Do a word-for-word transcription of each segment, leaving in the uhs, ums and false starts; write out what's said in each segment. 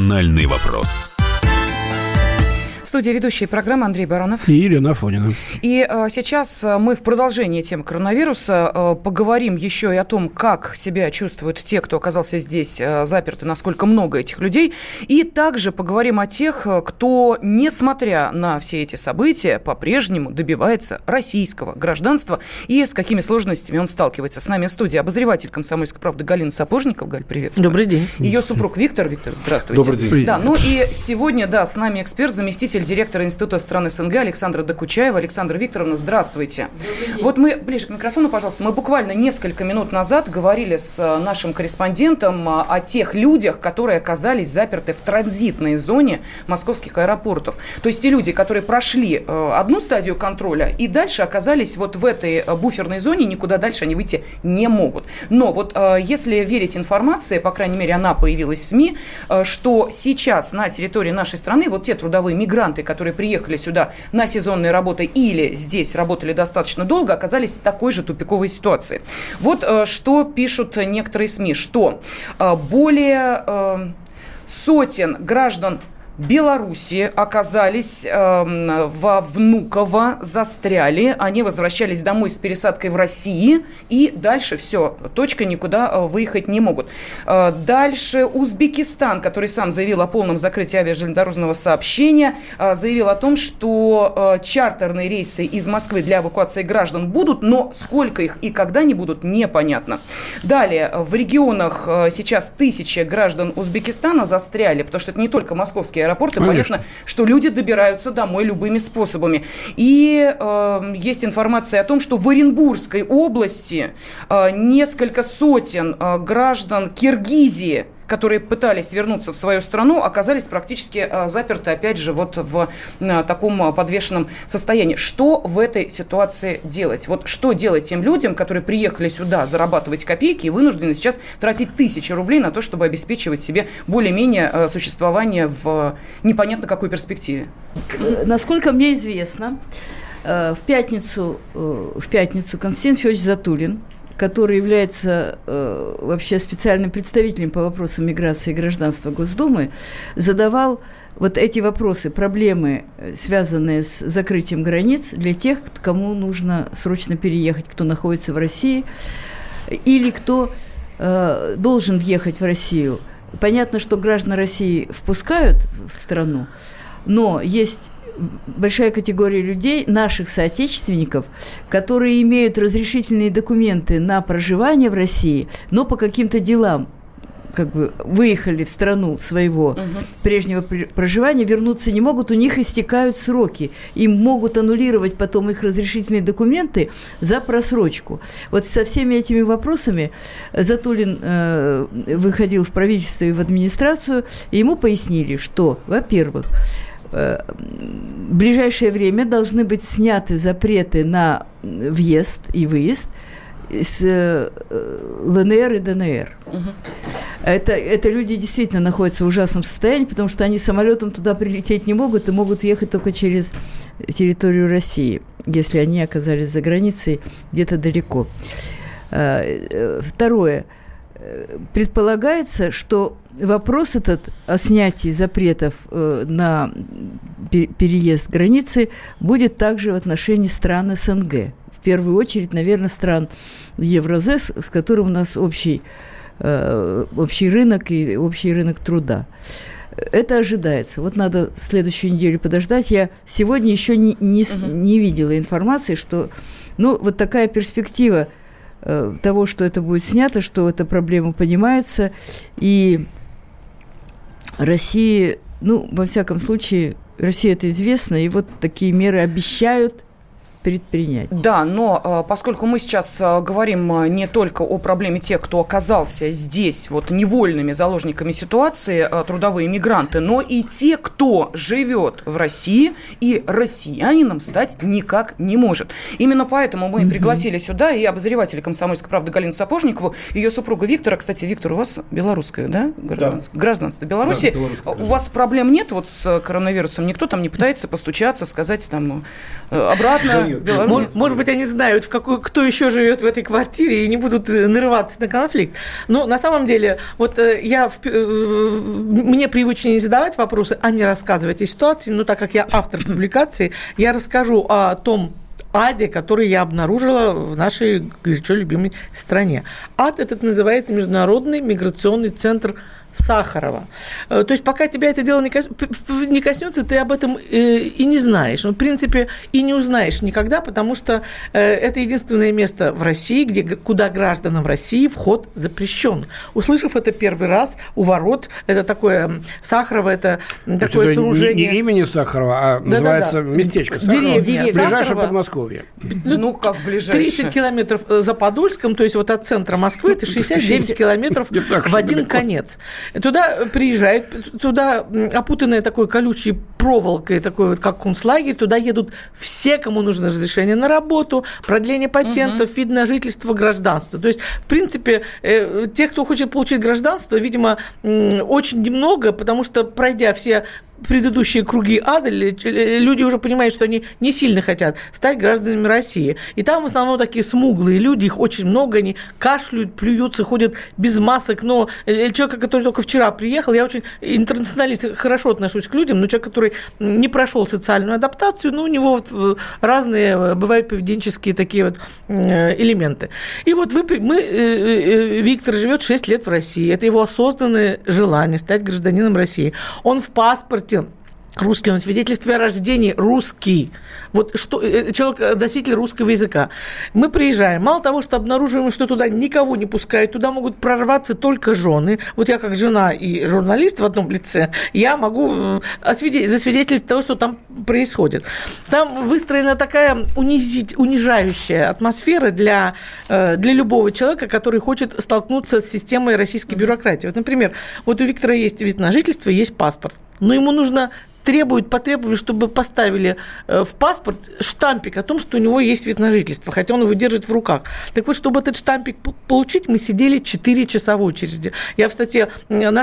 «Национальный вопрос». В студии ведущие программы Андрей Баранов и Елена Афонина. И а, сейчас мы в продолжении темы коронавируса а, поговорим еще и о том, как себя чувствуют те, кто оказался здесь а, заперты, насколько много этих людей. И также поговорим о тех, кто, несмотря на все эти события, по-прежнему добивается российского гражданства и с какими сложностями он сталкивается. С нами в студии обозреватель «Комсомольской правды» Галина Сапожникова. Галь, приветствую. Добрый день. Ее супруг Виктор. Виктор, здравствуйте. Добрый день. Да, ну и сегодня, да, с нами эксперт, заместитель директора Института стран СНГ Александра Докучаева. Александра Викторовна, здравствуйте. Вот мы, ближе к микрофону, пожалуйста, мы буквально несколько минут назад говорили с нашим корреспондентом о тех людях, которые оказались заперты в транзитной зоне московских аэропортов. То есть те люди, которые прошли одну стадию контроля и дальше оказались вот в этой буферной зоне, никуда дальше они выйти не могут. Но вот если верить информации, по крайней мере, она появилась в СМИ, что сейчас на территории нашей страны вот те трудовые мигранты, которые приехали сюда на сезонные работы или здесь работали достаточно долго, оказались в такой же тупиковой ситуации. Вот э, что пишут некоторые СМИ, что э, более э, сотен граждан Белоруссии оказались э, во Внуково, застряли, они возвращались домой с пересадкой в России, и дальше все, точка, никуда выехать не могут. Э, дальше Узбекистан, который сам заявил о полном закрытии авиажелезнодорожного сообщения, э, заявил о том, что э, чартерные рейсы из Москвы для эвакуации граждан будут, но сколько их и когда они будут, непонятно. Далее, в регионах э, сейчас тысячи граждан Узбекистана застряли, потому что это не только московские аэропорты, Конечно. понятно, что люди добираются домой любыми способами. И э, есть информация о том, что в Оренбургской области э, несколько сотен э, граждан Киргизии, которые пытались вернуться в свою страну, оказались практически э, заперты, опять же, вот в э, таком подвешенном состоянии. Что в этой ситуации делать? Вот что делать тем людям, которые приехали сюда зарабатывать копейки и вынуждены сейчас тратить тысячи рублей на то, чтобы обеспечивать себе более-менее э, существование в непонятно какой перспективе? Насколько мне известно, э, в пятницу, э, в пятницу Константин Федорович Затулин, который является э, вообще специальным представителем по вопросам миграции и гражданства Госдумы, задавал вот эти вопросы, проблемы, связанные с закрытием границ для тех, кому нужно срочно переехать, кто находится в России или кто э, должен въехать в Россию. Понятно, что граждан России впускают в страну, но есть большая категория людей, наших соотечественников, которые имеют разрешительные документы на проживание в России, но по каким-то делам как бы выехали в страну своего угу. прежнего проживания, вернуться не могут, у них истекают сроки. Им могут аннулировать потом их разрешительные документы за просрочку. Вот со всеми этими вопросами Затулин э, выходил в правительство и в администрацию, и ему пояснили, что, во-первых, в ближайшее время должны быть сняты запреты на въезд и выезд с ЛНР и ДНР. Угу. Это, это люди действительно находятся в ужасном состоянии, потому что они самолетом туда прилететь не могут и могут ехать только через территорию России, если они оказались за границей где-то далеко. Второе. Предполагается, что вопрос этот о снятии запретов э, на переезд границы будет также в отношении стран СНГ. В первую очередь, наверное, стран Евразес, с которым у нас общий, э, общий рынок и общий рынок труда. Это ожидается. Вот надо следующую неделю подождать. Я сегодня еще не, не, угу. не видела информации, что ну, вот такая перспектива того, что это будет снято, что эта проблема понимается, и Россия, ну, во всяком случае, Россия это известно, и вот такие меры обещают предпринять. Да, но поскольку мы сейчас говорим не только о проблеме тех, кто оказался здесь вот невольными заложниками ситуации, трудовые мигранты, но и те, кто живет в России и россиянином стать никак не может. Именно поэтому мы mm-hmm. пригласили сюда и обозревателя «Комсомольской правды» Галину Сапожникову, ее супруга Виктора. Кстати, Виктор, у вас белорусское, да? Гражданство, да. Гражданство Беларуси. Да, у вас проблем нет вот с коронавирусом? Никто там не пытается постучаться, сказать там обратно? знают. Беларусь. Может быть, они знают, в какой, кто еще живет в этой квартире, и не будут нарываться на конфликт. Но на самом деле, вот я, мне привычнее не задавать вопросы, а не рассказывать о ситуации, но так как я автор публикации, я расскажу о том аде, который я обнаружила в нашей горячо любимой стране. Ад этот называется Международный миграционный центр Сахарова. То есть пока тебя это дело не коснется, ты об этом и не знаешь. Ну, в принципе, и не узнаешь никогда, потому что это единственное место в России, где, куда гражданам России вход запрещен. Услышав это первый раз у ворот, это такое Сахарова, это То такое это сооружение. Не, не имени Сахарова, а да, называется да, да. местечко Сахарова. Деревня. Ближайшее Сахарова. Подмосковье. Ну, как ближайшее? тридцать километров за Подольском, то есть вот от центра Москвы, это шестьдесят девять километров в один конец. Туда приезжают, туда опутанные такой колючей проволокой, такой вот, как концлагерь, туда едут все, кому нужно разрешение на работу, продление патентов, угу. вид на жительство, гражданство. То есть, в принципе, э, тех, кто хочет получить гражданство, видимо, э, очень немного, потому что, пройдя все предыдущие круги ада, люди уже понимают, что они не сильно хотят стать гражданами России. И там в основном такие смуглые люди, их очень много, они кашляют, плюются, ходят без масок. Но человек, который только вчера приехал, я очень интернационалист, хорошо отношусь к людям, но человек, который не прошел социальную адаптацию, ну, у него вот разные бывают поведенческие такие вот элементы. И вот мы, мы Виктор живет шесть лет в России. Это его осознанное желание стать гражданином России. Он в паспорте русский, он в свидетельстве о рождении русский. Вот что, человек, носитель русского языка. Мы приезжаем. Мало того, что обнаруживаем, что туда никого не пускают, туда могут прорваться только жены. Вот я как жена и журналист в одном лице, я могу засвидетельствовать того, что там происходит. Там выстроена такая унизить, унижающая атмосфера для, для любого человека, который хочет столкнуться с системой российской бюрократии. Вот, например, вот у Виктора есть вид на жительство, есть паспорт. Но ему нужно требуют, потребовали, чтобы поставили в паспорт штампик о том, что у него есть вид на жительство, хотя он его держит в руках. Так вот, чтобы этот штампик получить, мы сидели четыре часа в очереди. Я в статье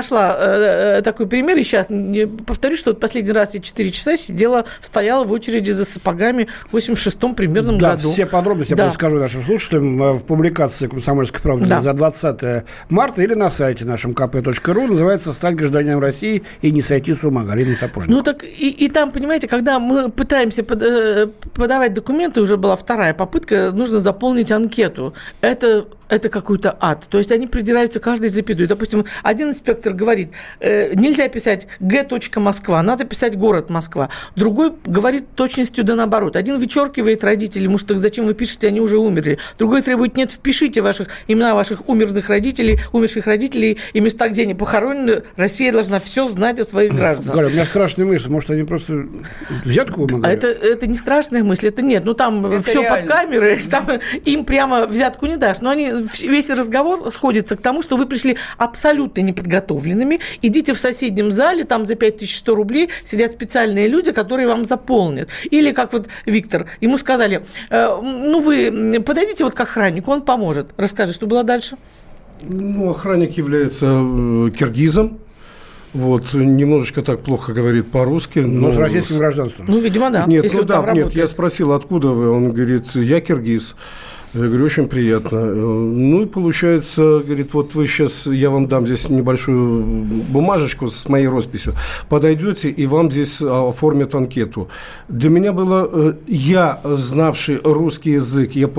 нашла такой пример, и сейчас повторю, что вот последний раз я четыре часа сидела, стояла в очереди за сапогами в восемьдесят шестом примерном да, году. Все подробности да. я расскажу нашим слушателям в публикации «Комсомольской правды» да. за двадцатое марта или на сайте нашем ка пэ точка ру. Называется «Стать гражданином России и не сойти с ума». Галина Сапожникова. Ну, так и, и там, понимаете, когда мы пытаемся под, подавать документы, уже была вторая попытка, нужно заполнить анкету. Это, это какой-то ад. То есть они придираются каждый за педу. И, допустим, один инспектор говорит, э, нельзя писать гэ Москва, надо писать город Москва. Другой говорит точностью да наоборот. Один вычеркивает родителей, может, так зачем вы пишете, они уже умерли. Другой требует, нет, впишите ваших, имена ваших умерших родителей, умерших родителей и места, где они похоронены. Россия должна все знать о своих гражданах. Галя, у меня страшная мысль. Может, они просто взятку вымогают? Это, это не страшная мысль, это нет. Ну, там это все реальность. Под камерой, там им прямо взятку не дашь. Но они, весь разговор сходится к тому, что вы пришли абсолютно неподготовленными. Идите в соседнем зале, там за пять тысяч сто рублей сидят специальные люди, которые вам заполнят. Или, как вот Виктор, ему сказали, э, ну, вы подойдите вот к охраннику, он поможет. Расскажи, что было дальше? Ну, охранник является э, киргизом. Вот, немножечко так плохо говорит по-русски. Но, но с российским гражданством. Ну, видимо, да. Нет, ну, да, нет, я спросил, откуда вы? Он говорит, я киргиз. Я говорю, очень приятно. Ну, и получается, говорит, вот вы сейчас, я вам дам здесь небольшую бумажечку с моей росписью, подойдете, и вам здесь оформят анкету. Для меня было, я, знавший русский язык, я,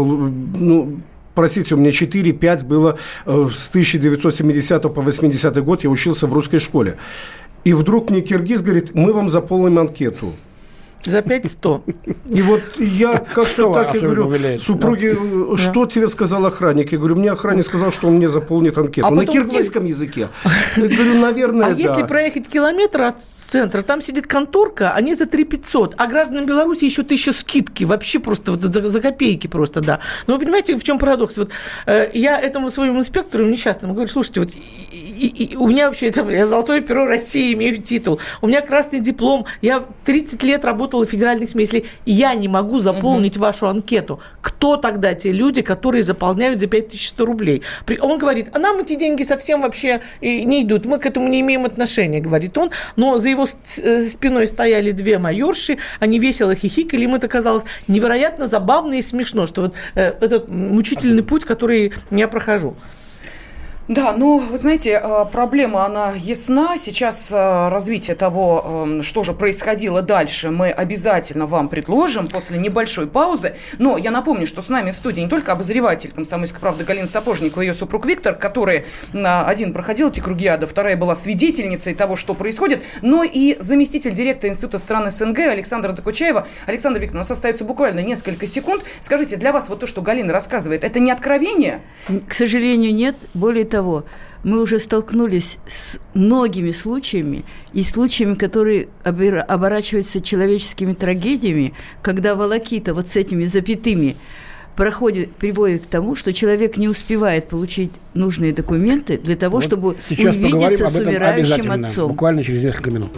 ну, простите, у меня четыре-пять было с тысяча девятьсот семидесятого по восьмидесятый год, я учился в русской школе. И вдруг мне киргиз говорит, мы вам заполним анкету. За пять сто. И вот я как-то так и говорю, супруге, да. что да. тебе сказал охранник? Я говорю, мне охранник сказал, что он мне заполнит анкету. А на киргизском говорит... языке. Я говорю, наверное, А да. если проехать километр от центра, там сидит конторка, они за три тысячи пятьсот, а гражданам Беларуси еще тысяча скидки, вообще просто вот за, за копейки просто, да. Но вы понимаете, в чем парадокс? Вот, э, я этому своему инспектору несчастному говорю, слушайте, вот и, и у меня вообще, это, я золотое перо России, имею титул. У меня красный диплом. Я тридцать лет работала в федеральных СМИ. Если я не могу заполнить угу. вашу анкету, кто тогда те люди, которые заполняют за пять тысяч сто рублей? Он говорит, а нам эти деньги совсем вообще не идут. Мы к этому не имеем отношения, говорит он. Но за его спиной стояли две майорши. Они весело хихикали. Им это казалось невероятно забавно и смешно, что вот э, этот мучительный путь, который я прохожу. Да, ну, вы знаете, проблема, она ясна. Сейчас развитие того, что же происходило дальше, мы обязательно вам предложим после небольшой паузы. Но я напомню, что с нами в студии не только обозреватель «Комсомольской правды» Галина Сапожникова и ее супруг Виктор, которые один проходил эти круги ада, вторая была свидетельницей того, что происходит, но и заместитель директора Института стран СНГ Александра Докучаева. Александр Викторович, у нас остается буквально несколько секунд. Скажите, для вас вот то, что Галина рассказывает, это не откровение? К сожалению, нет. Более того, мы уже столкнулись с многими случаями, и случаями, которые оборачиваются человеческими трагедиями, когда волокита вот с этими запятыми проходит, приводит к тому, что человек не успевает получить нужные документы для того, вот чтобы увидеться с умирающим отцом. Буквально через несколько минут.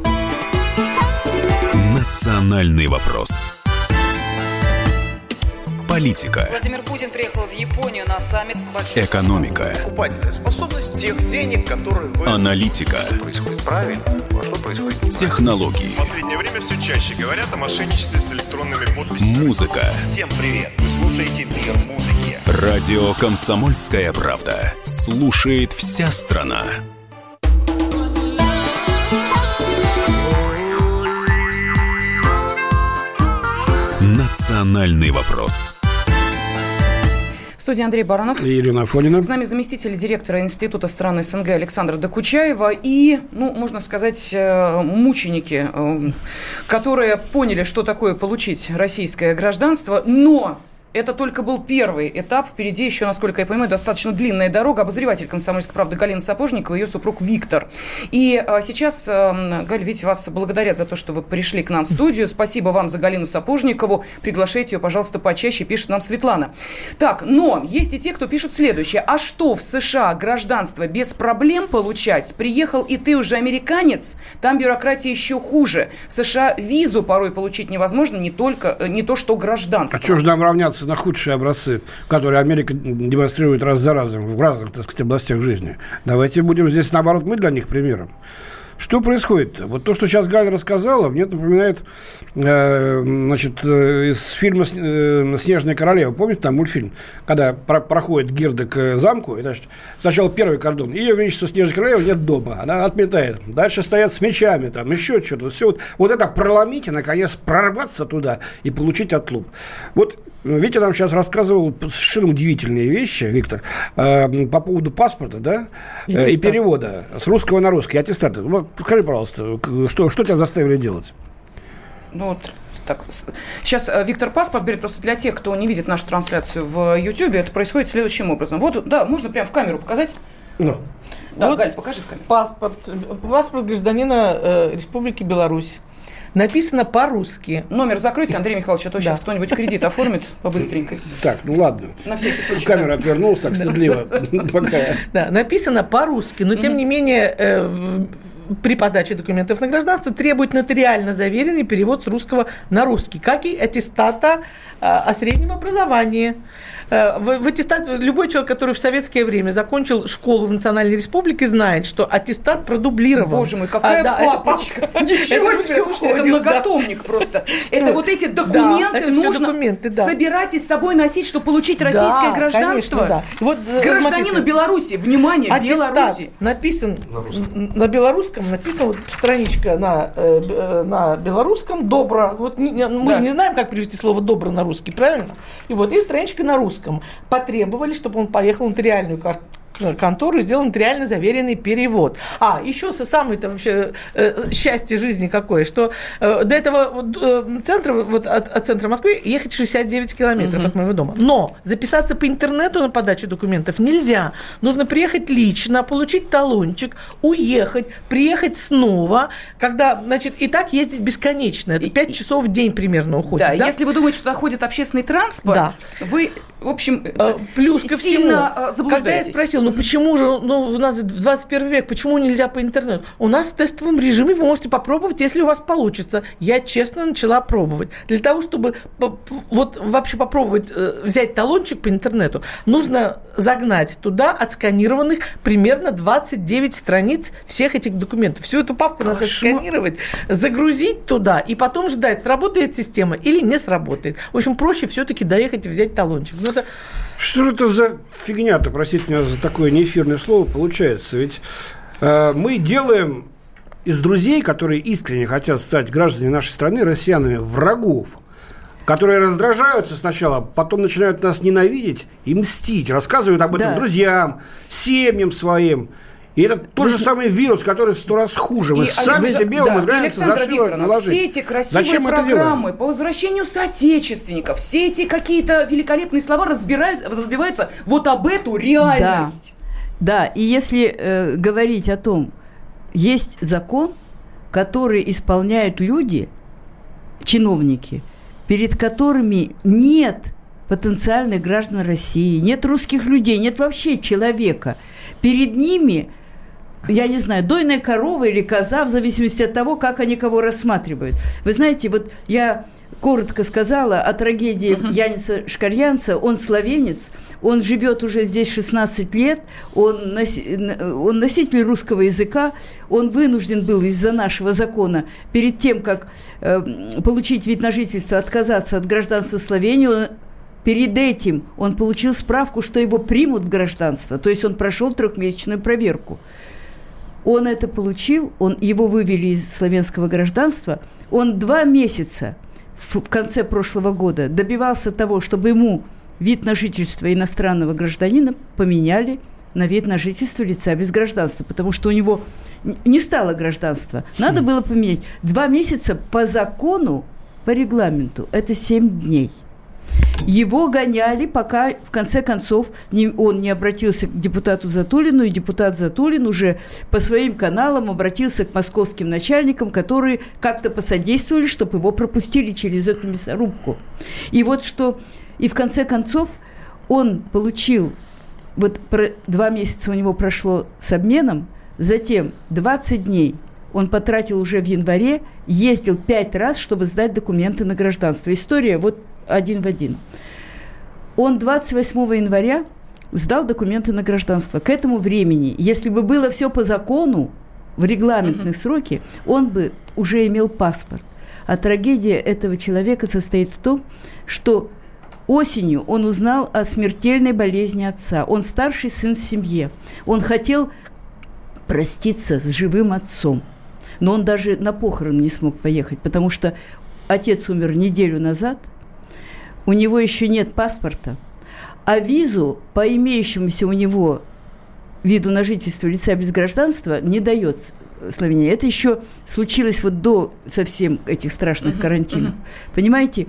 Национальный вопрос. Политика. Владимир Путин приехал в Японию на саммит большой... Экономика. Покупательная способность тех денег, которые вы... Аналитика. Что происходит правильно, а что происходит неправильно. Технологии. В последнее время все чаще говорят о мошенничестве с электронными подписями. Музыка. Всем привет. Вы слушаете «Мир музыки». Радио «Комсомольская правда». Слушает вся страна. Национальный вопрос. В студии Андрей Баранов. И Ирина Афонина. С нами заместитель директора Института стран СНГ Александра Докучаева и, ну, можно сказать, мученики, которые поняли, что такое получить российское гражданство, но... Это только был первый этап. Впереди еще, насколько я понимаю, достаточно длинная дорога. Обозреватель «Комсомольской правды» Галина Сапожникова и ее супруг Виктор. И а, сейчас, а, Галь, ведь вас благодарят за то, что вы пришли к нам в студию. Спасибо вам за Галину Сапожникову. Приглашайте ее, пожалуйста, почаще, пишет нам Светлана. Так, но есть и те, кто пишут следующее. А что, в США гражданство без проблем получать? Приехал и ты уже американец? Там бюрократия еще хуже. В США визу порой получить невозможно, не только, не то что гражданство. А что же нам равняться на худшие образцы, которые Америка демонстрирует раз за разом в разных, так сказать, областях жизни? Давайте будем здесь, наоборот, мы для них примером. Что происходит? Вот то, что сейчас Галя рассказала, мне это напоминает э, значит, э, из фильма э, «Снежная королева». Помните, там мультфильм, когда про- проходит Герда к замку, и, значит, сначала первый кордон, ее величество Снежная королева нет дома, она отметает. Дальше стоят с мечами, там, еще что-то. Все вот, вот это проломить и, наконец, прорваться туда и получить отлуп. Вот Витя нам сейчас рассказывал совершенно удивительные вещи, Виктор, э, по поводу паспорта, да, э, и перевода с русского на русский, аттестата. Вот, скажи, пожалуйста, что, что тебя заставили делать? Ну, вот так. Сейчас Виктор паспорт берет, просто для тех, кто не видит нашу трансляцию в Ютьюбе, это происходит следующим образом. Вот, да, можно прямо в камеру показать? Ну. Да, вот Галь, покажи в камеру. Паспорт, паспорт гражданина э, Республики Беларусь. Написано по-русски. Номер закройте, Андрей Михайлович, а то сейчас да. кто-нибудь кредит оформит побыстренько. Так, ну ладно. На всякий случай. Камера да. отвернулась так стыдливо. Да, написано по-русски, но тем не менее при подаче документов на гражданство требует нотариально заверенный перевод с русского на русский, как и аттестата о среднем образовании. В, в аттестат, любой человек, который в советское время закончил школу в Национальной Республике, знает, что аттестат продублирован. Боже мой, какая а, папочка! Да, Ничего себе, слушайте, это многотомник просто. Это вот эти документы нужно собирать и с собой носить, чтобы получить российское гражданство. Гражданину Беларуси, внимание, Беларуси. Написан на белорусском, написана страничка на белорусском «добро». Мы же не знаем, как перевести слово «добро» на русский, правильно? И вот и страничка на русском. Потребовали, чтобы он поехал в нотариальную карту. контору и сделан реально заверенный перевод. А, еще самое-то вообще э, счастье жизни какое, что э, до этого вот, э, центра, вот от, от центра Москвы ехать шестьдесят девять километров uh-huh. от моего дома. Но записаться по интернету на подачу документов нельзя. Нужно приехать лично, получить талончик, уехать, приехать снова, когда, значит, и так ездить бесконечно. Это пять часов в день примерно уходит. Да, да? Если вы думаете, что туда ходит общественный транспорт, да. вы, в общем, Плюс ко всему, сильно заблуждаетесь. Когда я спросил, ну ну почему же, ну у нас двадцать первый век, почему нельзя по интернету? У нас в тестовом режиме вы можете попробовать, если у вас получится. Я честно начала пробовать. Для того, чтобы вот вообще попробовать взять талончик по интернету, нужно загнать туда отсканированных примерно двадцать девять страниц всех этих документов. Всю эту папку надо сканировать, загрузить туда и потом ждать, сработает система или не сработает. В общем, проще все-таки доехать и взять талончик. Но это... Что же это за фигня-то, простите меня за такое неэфирное слово, получается? Ведь э, мы делаем из друзей, которые искренне хотят стать гражданами нашей страны, россиянами, врагов, которые раздражаются сначала, потом начинают нас ненавидеть и мстить, рассказывают об этом да. друзьям, семьям своим. И это тот же самый вирус, который в сто раз хуже. Мы и сами Алекс... себе да. умудряемся за что наложить. Все эти красивые Зачем программы по возвращению соотечественников, все эти какие-то великолепные слова разбирают, разбиваются вот об эту реальность. Да, да. И если э, говорить о том, есть закон, который исполняют люди, чиновники, перед которыми нет потенциальных граждан России, нет русских людей, нет вообще человека. Перед ними, я не знаю, дойная корова или коза, в зависимости от того, как они кого рассматривают. Вы знаете, вот я коротко сказала о трагедии uh-huh. Яниса Шкарьянца. Он словенец, он живет уже здесь шестнадцать лет, он, носи, он носитель русского языка, он вынужден был из-за нашего закона перед тем, как э, получить вид на жительство, отказаться от гражданства Словении. Он, перед этим он получил справку, что его примут в гражданство, то есть он прошел трехмесячную проверку. Он это получил, он, его вывели из словенского гражданства, он два месяца в, в конце прошлого года добивался того, чтобы ему вид на жительство иностранного гражданина поменяли на вид на жительство лица без гражданства, потому что у него не стало гражданства. Надо было поменять. Два месяца по закону, по регламенту, это семь дней. Его гоняли, пока, в конце концов, не, он не обратился к депутату Затулину, и депутат Затулин уже по своим каналам обратился к московским начальникам, которые как-то посодействовали, чтобы его пропустили через эту мясорубку. И вот что... И в конце концов он получил... Вот про, два месяца у него прошло с обменом, затем двадцать дней он потратил уже в январе, ездил пять раз, чтобы сдать документы на гражданство. История вот один в один. Он двадцать восьмого января сдал документы на гражданство. К этому времени, если бы было все по закону, в регламентные uh-huh. сроки, он бы уже имел паспорт. А трагедия этого человека состоит в том, что осенью он узнал о смертельной болезни отца. Он старший сын в семье. Он хотел проститься с живым отцом. Но он даже на похороны не смог поехать, потому что отец умер неделю назад, у него еще нет паспорта, а визу по имеющемуся у него виду на жительство лица без гражданства не дает Словения. Это еще случилось вот до совсем этих страшных uh-huh, карантинов. Uh-huh. Понимаете?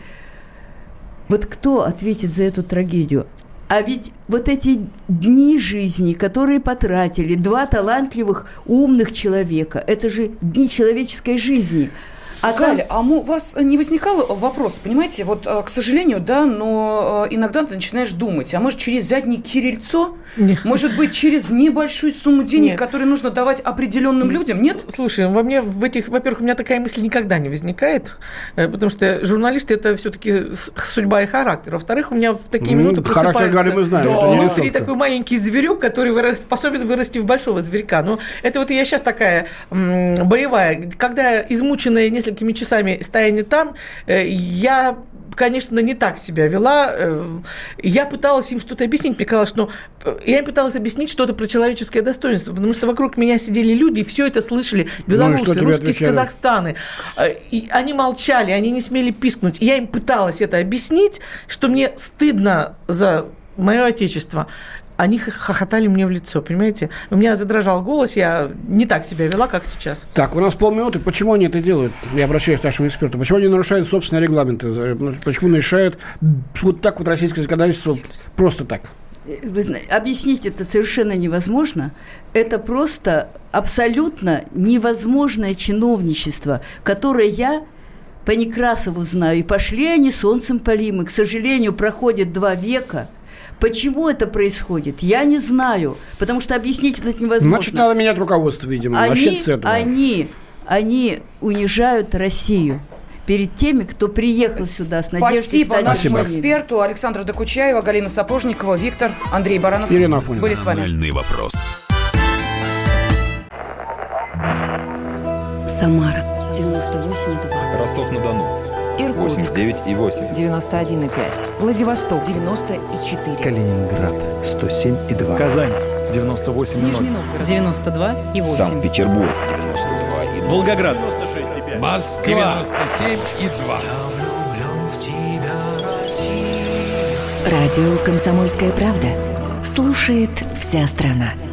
Вот кто ответит за эту трагедию? А ведь вот эти дни жизни, которые потратили два талантливых, умных человека, это же дни человеческой жизни. А Галя, там... а у вас не возникал вопрос, понимаете, вот, к сожалению, да, но иногда ты начинаешь думать, а может, через заднее кирильцо, нет. может быть, через небольшую сумму денег, нет. которые нужно давать определенным нет. людям, нет? Слушай, во мне в этих, во-первых, у меня такая мысль никогда не возникает, потому что журналисты – это все-таки судьба и характер. Во-вторых, у меня в такие ну, минуты просыпаются… Характер Гали мы знаем, да, это не внутри такой маленький зверюк, который вырос, способен вырасти в большого зверька. Но это вот я сейчас такая м, боевая, когда измученная несколько несколькими часами стояния там, я, конечно, не так себя вела. Я пыталась им что-то объяснить. Мне казалось, что я им пыталась объяснить что-то про человеческое достоинство, потому что вокруг меня сидели люди, и все это слышали. Белорусы, ну, русские из Казахстана. И они молчали, они не смели пискнуть. И я им пыталась это объяснить, что мне стыдно за мое отечество. Они хохотали мне в лицо, понимаете? У меня задрожал голос, я не так себя вела, как сейчас. Так, у нас полминуты. Почему они это делают? Я обращаюсь к нашему эксперту. Почему они нарушают собственные регламенты? Почему нарушают вот так вот российское законодательство просто так? Вы знаете, объяснить это совершенно невозможно. Это просто абсолютно невозможное чиновничество, которое я по Некрасову знаю. И пошли они солнцем полимы. К сожалению, проходит два века. Почему это происходит? Я не знаю, потому что объяснить это невозможно. Значит, надо менять руководство, видимо. Они, Начать с этого. Они, они унижают Россию перед теми, кто приехал сюда с надеждой. Спасибо стать нашему нормальными. эксперту Александру Докучаеву, Галина Сапожникова, Виктор, Андрей Баранов. Ирина Афонина. Были с вами. Национальный вопрос. Самара девяносто восемь и два. Ростов-на-Дону Иркутск восемьдесят девять и восемь. девяносто один и пять. Владивосток девяносто и четыре. Калининград сто семь и два. Казань девяносто восемь и ноль. Нижний Новгород девяносто два и восемь. Санкт-Петербург девяносто два и ноль. Волгоград девяносто шесть и пять. Москва девяносто семь и два. Радио «Комсомольская правда». Слушает вся страна.